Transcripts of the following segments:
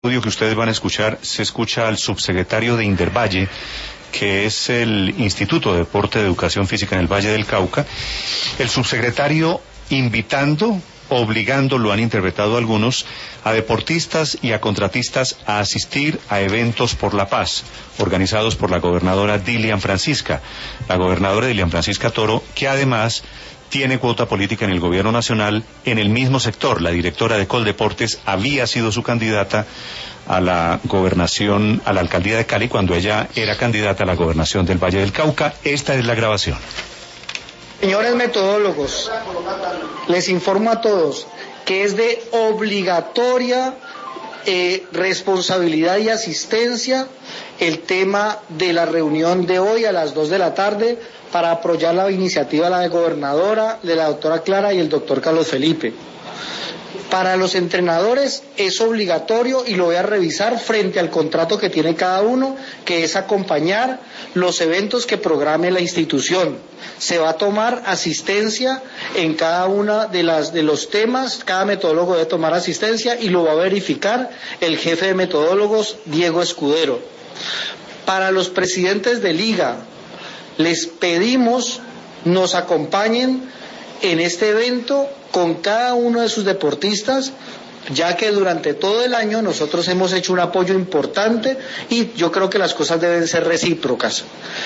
audio que ustedes van a escuchar, se escucha al subsecretario de Indervalle, que es el Instituto de Deporte de Educación Física en el Valle del Cauca, el subsecretario invitando, obligando, lo han interpretado algunos, a deportistas y a contratistas a asistir a eventos por la paz, organizados por la gobernadora Dilian Francisca, la gobernadora Dilian Francisca Toro, que además tiene cuota política en el gobierno nacional en el mismo sector. La directora de Coldeportes había sido su candidata a la gobernación, a la alcaldía de Cali, cuando ella era candidata a la gobernación del Valle del Cauca. Esta es la grabación. Señores metodólogos, les informo a todos que es de obligatoria responsabilidad y asistencia el tema de la reunión de hoy a las 2 de la tarde para apoyar la iniciativa de la gobernadora, de la doctora Clara y el doctor Carlos Felipe. Para los entrenadores es obligatorio, y lo voy a revisar frente al contrato que tiene cada uno, que es acompañar los eventos que programe la institución. Se va a tomar asistencia en cada una de los temas, cada metodólogo debe tomar asistencia y lo va a verificar el jefe de metodólogos, Diego Escudero. Para los presidentes de liga, les pedimos nos acompañen en este evento con cada uno de sus deportistas, ya que durante todo el año nosotros hemos hecho un apoyo importante y yo creo que las cosas deben ser recíprocas.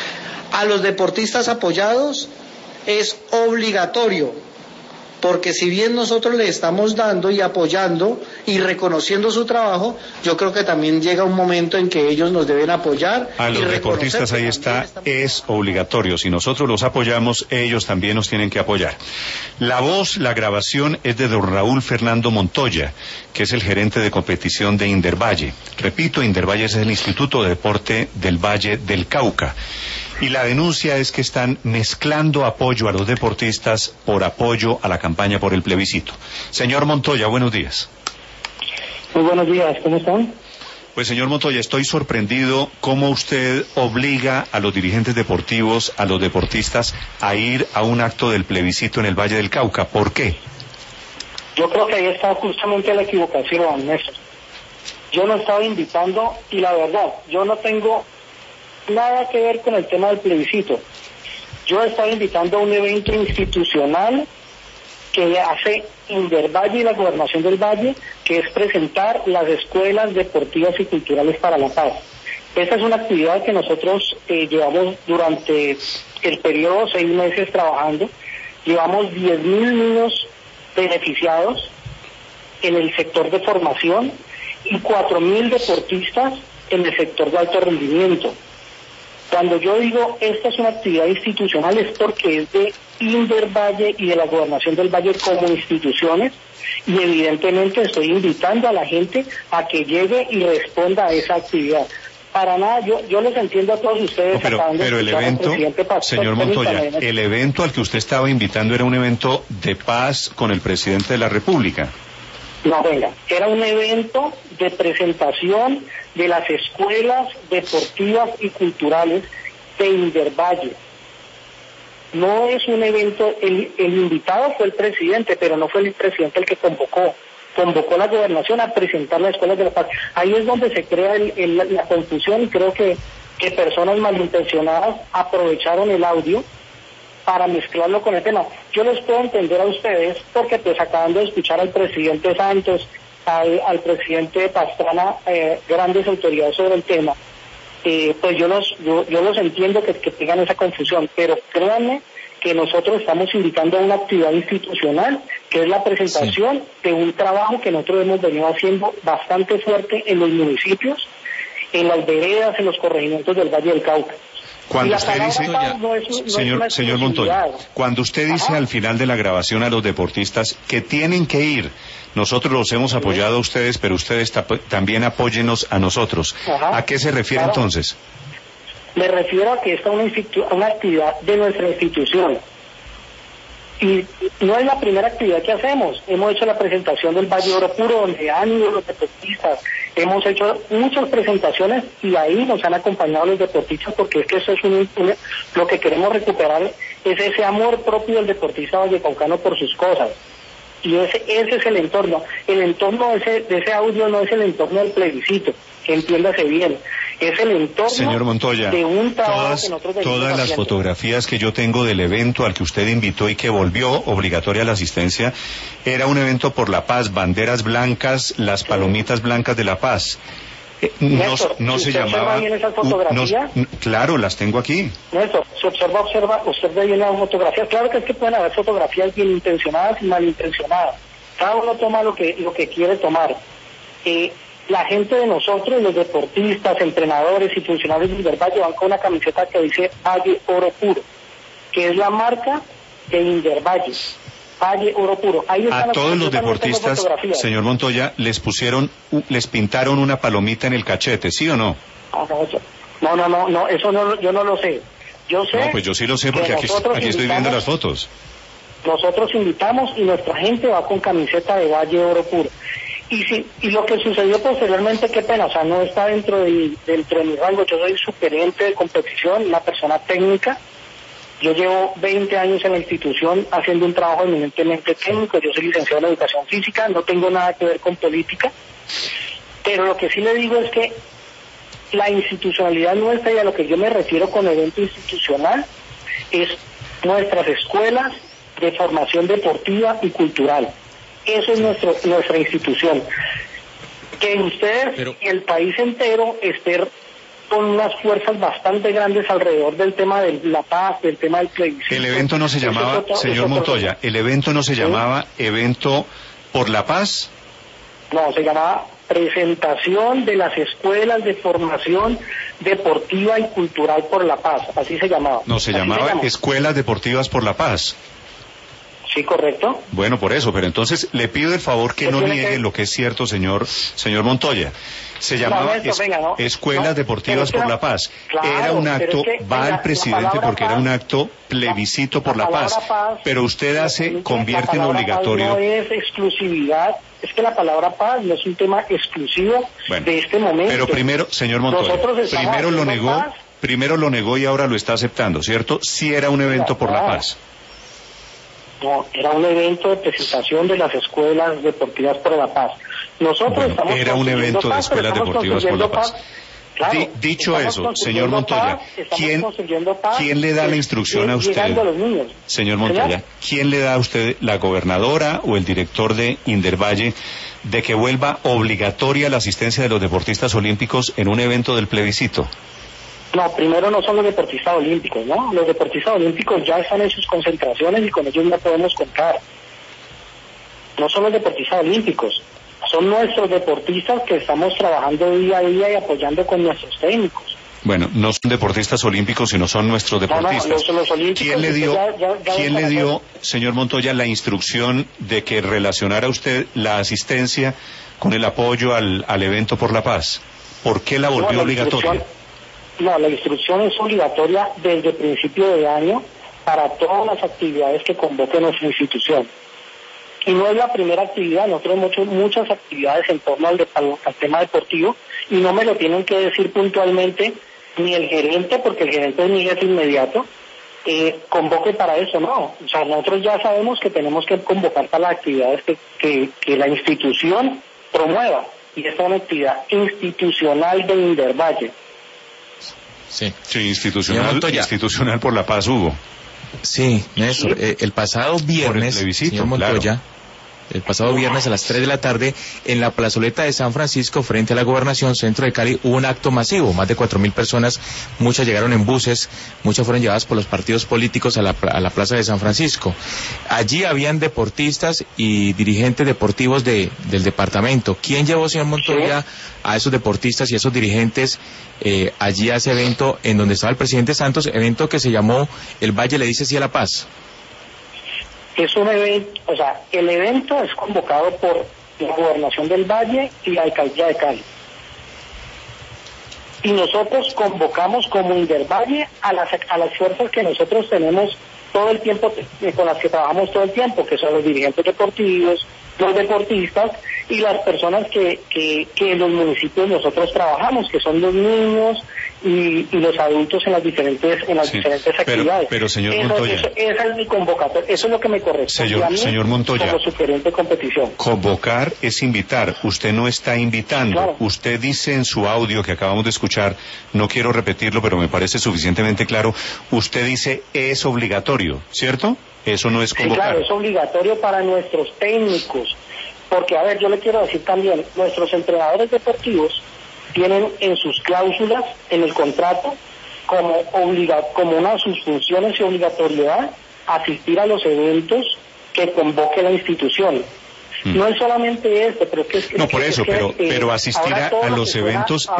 A los deportistas apoyados es obligatorio, porque si bien nosotros les estamos dando y apoyando y reconociendo su trabajo, yo creo que también llega un momento en que ellos nos deben apoyar. A los deportistas ahí está, es obligatorio. Si nosotros los apoyamos, ellos también nos tienen que apoyar. La voz, la grabación es de don Raúl Fernando Montoya, que es el gerente de competición de Indervalle. Repito, Indervalle es el Instituto de Deporte del Valle del Cauca. Y la denuncia es que están mezclando apoyo a los deportistas por apoyo a la campaña por el plebiscito. Señor Montoya, buenos días. Muy buenos días, ¿cómo están? Pues señor Montoya, estoy sorprendido cómo usted obliga a los dirigentes deportivos, a los deportistas, a ir a un acto del plebiscito en el Valle del Cauca. ¿Por qué? Yo creo que ahí está justamente la equivocación, Néstor. Yo no estaba invitando, y la verdad, yo no tengo nada que ver con el tema del plebiscito. Yo estaba invitando a un evento institucional que hace Indervalle y la Gobernación del Valle, que es presentar las escuelas deportivas y culturales para la paz. Esta es una actividad que nosotros llevamos durante el periodo 6 meses trabajando. Llevamos 10.000 niños beneficiados en el sector de formación y 4.000 deportistas en el sector de alto rendimiento. Cuando yo digo esta es una actividad institucional es porque es de Indervalle y de la Gobernación del Valle como instituciones, y evidentemente estoy invitando a la gente a que llegue y responda a esa actividad. Para nada, yo les entiendo a todos ustedes. No, pero el evento, señor Montoya, el evento al que usted estaba invitando era un evento de paz con el presidente de la República. No, venga, era un evento de presentación de las escuelas deportivas y culturales de Indervalle. No es un evento, el invitado fue el presidente, pero no fue el presidente el que convocó la gobernación a presentar las escuelas de la paz. Ahí es donde se crea la confusión, y creo que personas malintencionadas aprovecharon el audio para mezclarlo con el tema. Yo les puedo entender a ustedes porque pues acaban de escuchar al presidente Santos, al presidente Pastrana, grandes autoridades sobre el tema. Pues yo los entiendo que tengan esa confusión, pero créanme que nosotros estamos invitando a una actividad institucional que es la presentación de un trabajo que nosotros hemos venido haciendo bastante fuerte en los municipios, en las veredas, en los corregimientos del Valle del Cauca. Cuando usted dice, señor Montoya, cuando usted dice al final de la grabación a los deportistas que tienen que ir, nosotros los hemos apoyado a ustedes, pero ustedes también apóyennos a nosotros. ¿A qué se refiere entonces? Me refiero a que esta es una actividad de nuestra institución. Y no es la primera actividad que hacemos. Hemos hecho la presentación del Valle Oro Puro, donde han ido los deportistas. Hemos hecho muchas presentaciones y ahí nos han acompañado los deportistas, porque es que eso es lo que queremos recuperar, es ese amor propio del deportista vallecaucano por sus cosas. Y ese es el entorno. El entorno de ese audio no es el entorno del plebiscito, entiéndase bien. Es el entorno, señor Montoya, de un trabajo que nosotros todas las fotografías que yo tengo del evento al que usted invitó y que volvió obligatoria la asistencia, era un evento por la paz, banderas blancas, las palomitas blancas de la paz. Néstor, no se llamaba. ¿Bien esas fotografías? Claro, las tengo aquí. Néstor, si observa bien las fotografías. Claro que es que pueden haber fotografías bien intencionadas y malintencionadas. Cada uno toma lo que quiere tomar. La gente de nosotros, los deportistas, entrenadores y funcionarios de Indervalle van con una camiseta que dice Valle Oro Puro, que es la marca de Indervalle. Valle Oro Puro. Ahí a todos los deportistas, señor Montoya, les pintaron una palomita en el cachete, ¿sí o no? No, eso no, yo no lo sé. Yo sé. No, pues yo sí lo sé porque aquí estoy viendo las fotos. Nosotros invitamos y nuestra gente va con camiseta de Valle Oro Puro. Y lo que sucedió posteriormente, qué pena, o sea, no está dentro de mi rango. Yo soy superente de competición, una persona técnica. Yo llevo 20 años en la institución haciendo un trabajo eminentemente técnico. Yo soy licenciado en educación física, no tengo nada que ver con política. Pero lo que sí le digo es que la institucionalidad nuestra, y a lo que yo me refiero con evento institucional, es nuestras escuelas de formación deportiva y cultural. Eso es nuestra institución. Que ustedes y el país entero estén con unas fuerzas bastante grandes alrededor del tema de la paz, del tema del plebiscito. El evento no se llamaba, señor Montoya, el evento no se llamaba Evento por la Paz. No, se llamaba Presentación de las Escuelas de Formación Deportiva y Cultural por la Paz, así se llamaba. No, se llamaba Escuelas Deportivas por la Paz. Sí, correcto. Bueno, por eso, pero entonces le pido el favor que no niegue lo que es cierto, señor Montoya. Se llamaba Escuelas Deportivas por la Paz. Claro, era un acto, va al presidente porque era un acto plebiscito por la paz. Pero usted convierte en obligatorio. No es exclusividad, es que la palabra paz no es un tema exclusivo de este momento. Pero primero, señor Montoya, primero lo negó y ahora lo está aceptando, ¿cierto? Sí era un evento por la paz. No, era un evento de presentación de las escuelas deportivas por la paz. Nosotros estamos era un evento de escuelas deportivas por la paz. Claro, dicho eso, señor Montoya, ¿quién le da la instrucción a usted? Señor Montoya, ¿quién le da a usted, la gobernadora o el director de Indervalle, de que vuelva obligatoria la asistencia de los deportistas olímpicos en un evento del plebiscito? No, primero no son los deportistas olímpicos, ¿no? Los deportistas olímpicos ya están en sus concentraciones y con ellos no podemos contar. No son los deportistas olímpicos, son nuestros deportistas que estamos trabajando día a día y apoyando con nuestros técnicos. Bueno, no son deportistas olímpicos, sino son nuestros deportistas. Los olímpicos. ¿Quién le dio, señor Montoya, la instrucción de que relacionara usted la asistencia con el apoyo al evento por la paz? ¿Por qué la volvió obligatoria? No, la instrucción es obligatoria desde principio de año para todas las actividades que convoque nuestra institución. Y no es la primera actividad, nosotros hemos hecho muchas actividades en torno al tema deportivo y no me lo tienen que decir puntualmente ni el gerente, porque el gerente es mi jefe inmediato, convoque para eso, no. O sea, nosotros ya sabemos que tenemos que convocar para las actividades que la institución promueva, y esta es una actividad institucional de Indervalle. Sí, institucional por la paz, Hugo. Sí, Néstor, el pasado viernes, señor Montoya, claro. El pasado viernes a las 3 de la tarde, en la plazoleta de San Francisco, frente a la Gobernación, centro de Cali, hubo un acto masivo, más de 4.000 personas, muchas llegaron en buses, muchas fueron llevadas por los partidos políticos a la plaza de San Francisco. Allí habían deportistas y dirigentes deportivos del departamento. ¿Quién llevó, señor Montoya, a esos deportistas y a esos dirigentes allí a ese evento en donde estaba el presidente Santos, evento que se llamó El Valle le dice sí a la paz? Es un evento, o sea, el evento es convocado por la Gobernación del Valle y la Alcaldía de Cali. Y nosotros convocamos como Indervalle a las fuerzas que nosotros tenemos todo el tiempo, con las que trabajamos todo el tiempo, que son los dirigentes deportivos, los deportistas y las personas que en los municipios nosotros trabajamos, que son los niños y los adultos en las diferentes actividades. Pero señor Montoya, esa es mi convocatoria, eso es lo que me corresponde a mí señor Montoya, como sugerente de competición. Convocar es invitar, usted no está invitando. Claro. Usted dice en su audio que acabamos de escuchar, no quiero repetirlo, pero me parece suficientemente claro, usted dice es obligatorio, ¿cierto? Eso no es convocar. Sí, claro, es obligatorio para nuestros técnicos, porque a ver, yo le quiero decir también, nuestros entrenadores deportivos tienen en sus cláusulas, en el contrato, como una de sus funciones y obligatoriedad, asistir a los eventos que convoque la institución. No es solamente pero pero asistir a los eventos,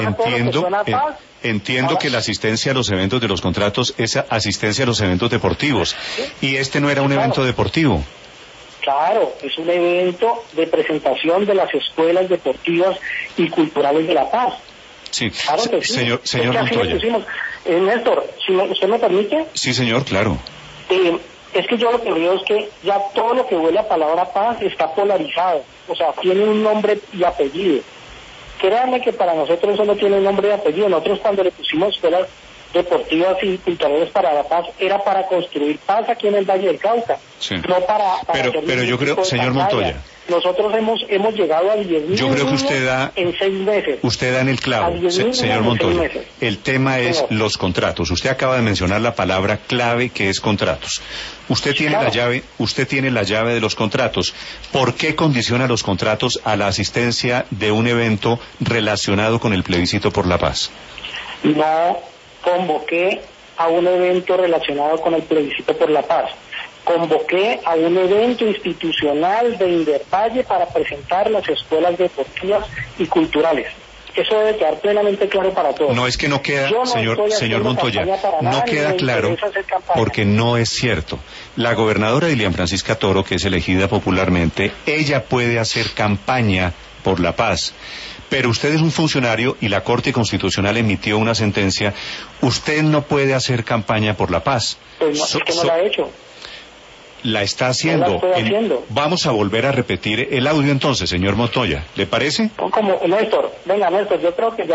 entiendo que la asistencia a los eventos de los contratos es asistencia a los eventos deportivos, y este no era un evento deportivo. Claro, es un evento de presentación de las escuelas deportivas y culturales de La Paz. Sí, claro que sí. Señor Montoya. Néstor, si usted me permite. Sí, señor, claro. Es que yo lo que veo es que ya todo lo que huele a palabra paz está polarizado, o sea, tiene un nombre y apellido. Créanme que para nosotros eso no tiene nombre y apellido. Nosotros cuando le pusimos escuelas deportivas y culturales para La Paz, era para construir paz aquí en el Valle del Cauca, no para pero yo creo, señor Montoya, nosotros hemos llegado a 10.000 yo creo que usted da en 6 meses. Usted da en el clavo, señor Montoya. El tema es los contratos. Usted acaba de mencionar la palabra clave, que es contratos. Usted tiene la llave de los contratos. ¿Por qué condiciona los contratos a la asistencia de un evento relacionado con el plebiscito por la paz? No convoqué a un evento relacionado con el plebiscito por la paz. Convoqué a un evento institucional de Invervalle para presentar las escuelas deportivas y culturales. Eso debe quedar plenamente claro para todos. No es que no queda, señor Montoya, no queda claro porque no es cierto. La gobernadora Dilian Francisca Toro, que es elegida popularmente, ella puede hacer campaña por la paz. Pero usted es un funcionario y la Corte Constitucional emitió una sentencia. Usted no puede hacer campaña por la paz. Pues no, es que no la ha hecho. La está haciendo. No la estoy haciendo. Vamos a volver a repetir el audio entonces, señor Montoya. ¿Le parece? Como Néstor, yo creo que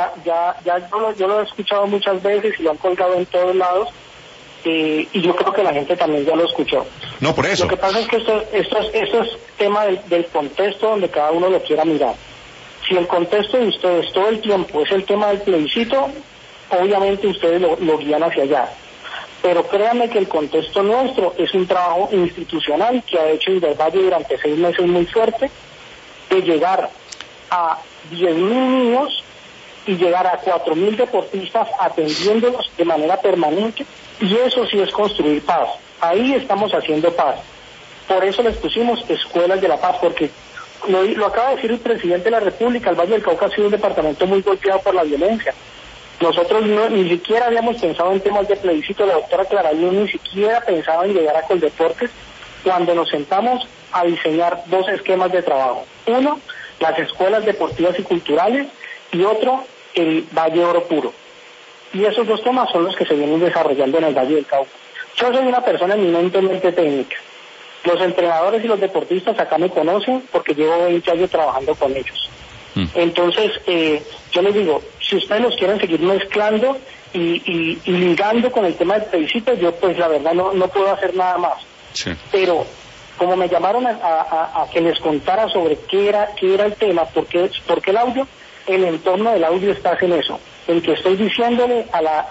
yo lo he escuchado muchas veces y lo han colgado en todos lados. Y yo creo que la gente también ya lo escuchó. No, por eso. Lo que pasa es que esto es tema del contexto donde cada uno lo quiera mirar. Si el contexto de ustedes todo el tiempo es el tema del plebiscito, obviamente ustedes lo guían hacia allá. Pero créanme que el contexto nuestro es un trabajo institucional que ha hecho Invervalle durante 6 meses muy fuerte, de llegar a 10.000 niños y llegar a 4.000 deportistas atendiéndolos de manera permanente, y eso sí es construir paz. Ahí estamos haciendo paz. Por eso les pusimos escuelas de la paz, porque lo acaba de decir el presidente de la República, el Valle del Cauca ha sido un departamento muy golpeado por la violencia. Nosotros ni siquiera habíamos pensado en temas de plebiscito. La doctora Clara ni siquiera pensaba en llegar a Coldeportes cuando nos sentamos a diseñar 2 esquemas de trabajo. Uno, las escuelas deportivas y culturales, y otro, el Valle Oro Puro. Y esos 2 temas son los que se vienen desarrollando en el Valle del Cauca. Yo soy una persona eminentemente técnica. Los entrenadores y los deportistas acá me conocen porque llevo 20 años trabajando con ellos. Entonces, yo les digo, si ustedes los quieren seguir mezclando y ligando con el tema del plebiscito, yo pues la verdad no puedo hacer nada más. Sí. Pero como me llamaron a que les contara sobre qué era el tema, por qué el audio, el entorno del audio está en eso, en que estoy diciéndole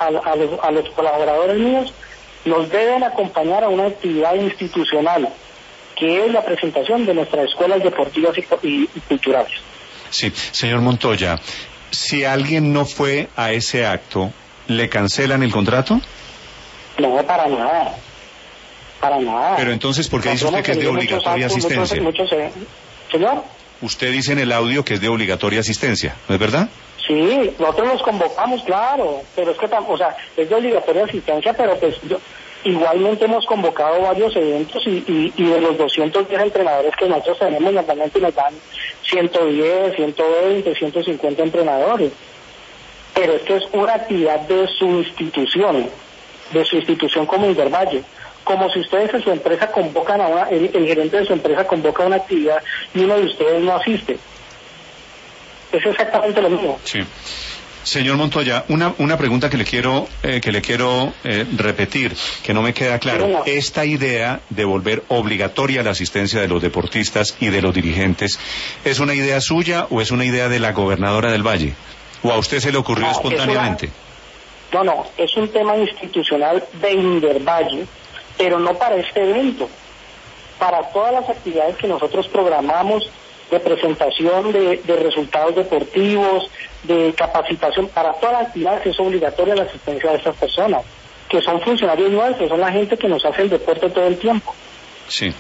a los colaboradores míos, nos deben acompañar a una actividad institucional, que es la presentación de nuestras escuelas deportivas y culturales. Sí, señor Montoya, si alguien no fue a ese acto, ¿le cancelan el contrato? No, para nada. Para nada. Pero entonces, ¿por qué dice usted que es de obligatoria asistencia? ¿Señor? Usted dice en el audio que es de obligatoria asistencia, ¿no es verdad? Sí, nosotros los convocamos, claro, pero es que, es de obligatoria asistencia, pero pues igualmente hemos convocado varios eventos y de los 210 entrenadores que nosotros tenemos, normalmente nos dan 110, 120, 150 entrenadores. Pero esto es una actividad de su institución como Invervalle. Como si ustedes en su empresa convocan el gerente de su empresa convoca una actividad y uno de ustedes no asiste. Es exactamente lo mismo. Sí. Señor Montoya, una pregunta que le quiero repetir, que no me queda claro. Esta idea de volver obligatoria la asistencia de los deportistas y de los dirigentes, ¿es una idea suya o es una idea de la gobernadora del Valle? ¿O a usted se le ocurrió espontáneamente? No, es un tema institucional de Indervalle, pero no para este evento. Para todas las actividades que nosotros programamos de presentación de resultados deportivos, de capacitación, para todas las actividades es obligatoria la asistencia de estas personas, que son funcionarios nuestros, son la gente que nos hace el deporte todo el tiempo. Sí.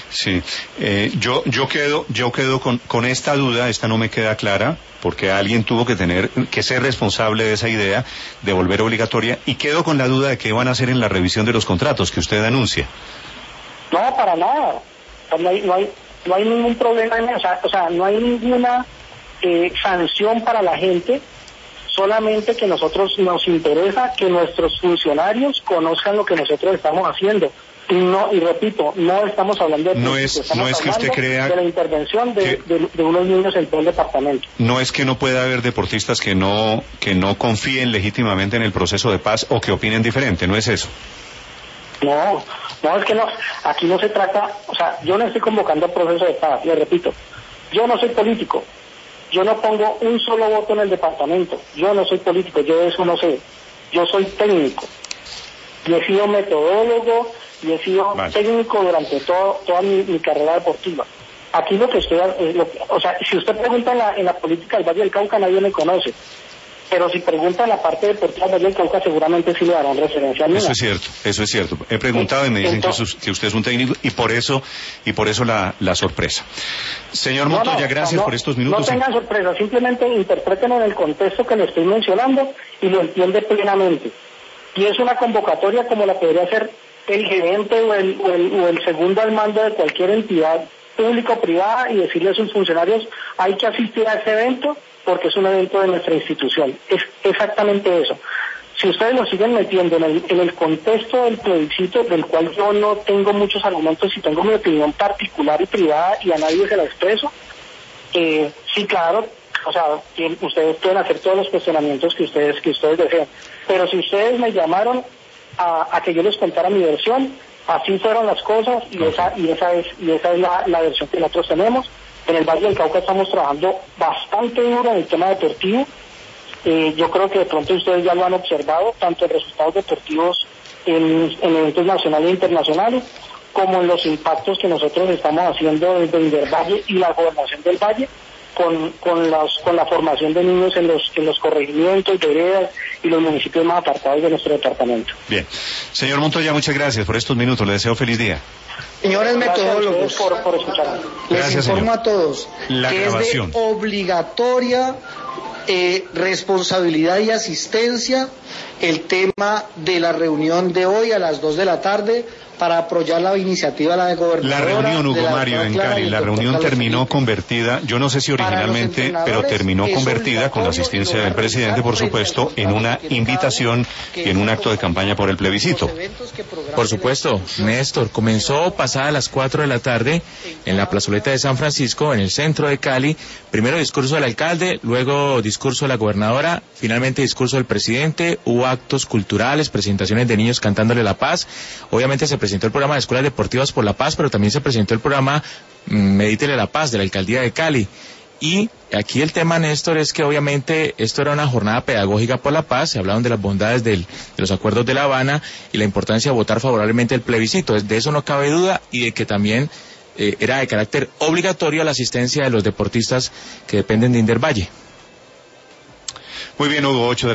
Yo quedo con esta duda, esta no me queda clara, porque alguien tuvo que ser responsable de esa idea de volver obligatoria, y quedo con la duda de qué van a hacer en la revisión de los contratos que usted anuncia. No, para nada. No hay ningún problema en eso, o sea, no hay ninguna sanción para la gente, solamente que nosotros nos interesa que nuestros funcionarios conozcan lo que nosotros estamos haciendo. Y repito, no estamos hablando de la intervención de unos niños en todo el departamento. No es que no pueda haber deportistas que no confíen legítimamente en el proceso de paz o que opinen diferente, ¿no es eso? No, es que no, aquí no se trata, o sea, yo no estoy convocando al proceso de paz, le repito, yo no soy político, yo no pongo un solo voto en el departamento, yo no soy político, yo de eso no sé, yo soy técnico, y he sido metodólogo, y he sido técnico durante toda mi carrera deportiva. Aquí lo que estoy, o sea, si usted pregunta en la política del Valle del Cauca, nadie me conoce. Pero si pregunta en la parte deportiva del Valle del Cauca, seguramente sí le darán referencia a mí. Eso es cierto. He preguntado y me dicen que usted es un técnico, y por eso la sorpresa. Señor Montoya, gracias por estos minutos. No tengan sorpresa, simplemente interpreten en el contexto que le estoy mencionando y lo entiende plenamente. Y es una convocatoria como la podría hacer el gerente o el segundo al mando de cualquier entidad pública o privada, y decirle a sus funcionarios: hay que asistir a ese evento porque es un evento de nuestra institución. Es exactamente eso. Si ustedes lo siguen metiendo en el contexto del plebiscito, del cual yo no tengo muchos argumentos y tengo mi opinión particular y privada y a nadie se la expreso, sí, claro, o sea, ustedes pueden hacer todos los cuestionamientos que ustedes deseen, pero si ustedes me llamaron a que yo les contara mi versión, así fueron las cosas, y esa es la versión que nosotros tenemos. En el Valle del Cauca estamos trabajando bastante duro en el tema deportivo. Yo creo que de pronto ustedes ya lo han observado, tanto en resultados deportivos en eventos nacionales e internacionales, como en los impactos que nosotros estamos haciendo desde Indervalle y la gobernación del Valle, con la formación de niños en los corregimientos, veredas y los municipios más apartados de nuestro departamento. Bien. Señor Montoya, muchas gracias por estos minutos. Le deseo feliz día. Señores metodólogos, por escucharme. Les informo a todos que es de obligatoria responsabilidad y asistencia el tema de la reunión de hoy a las 2 de la tarde para apoyar la iniciativa de la gobernadora. La reunión, Hugo Mario, en Cali, la reunión terminó convertida, yo no sé si originalmente, pero terminó convertida con la asistencia del presidente, por supuesto, en una invitación y en un acto de campaña por el plebiscito. Por supuesto, Néstor, comenzó pasada las 4 de la tarde en la plazoleta de San Francisco, en el centro de Cali. Primero discurso del alcalde, luego discurso de la gobernadora, finalmente discurso del presidente. Hubo actos culturales, presentaciones de niños cantándole la paz. Obviamente se presentó el programa de Escuelas Deportivas por la Paz, pero también se presentó el programa Medítele la Paz de la Alcaldía de Cali. Y aquí el tema, Néstor, es que obviamente esto era una jornada pedagógica por la paz. Se hablaron de las bondades de los acuerdos de La Habana y la importancia de votar favorablemente el plebiscito. De eso no cabe duda, y de que también era de carácter obligatorio la asistencia de los deportistas que dependen de Indervalle. Muy bien, Hugo, 8 de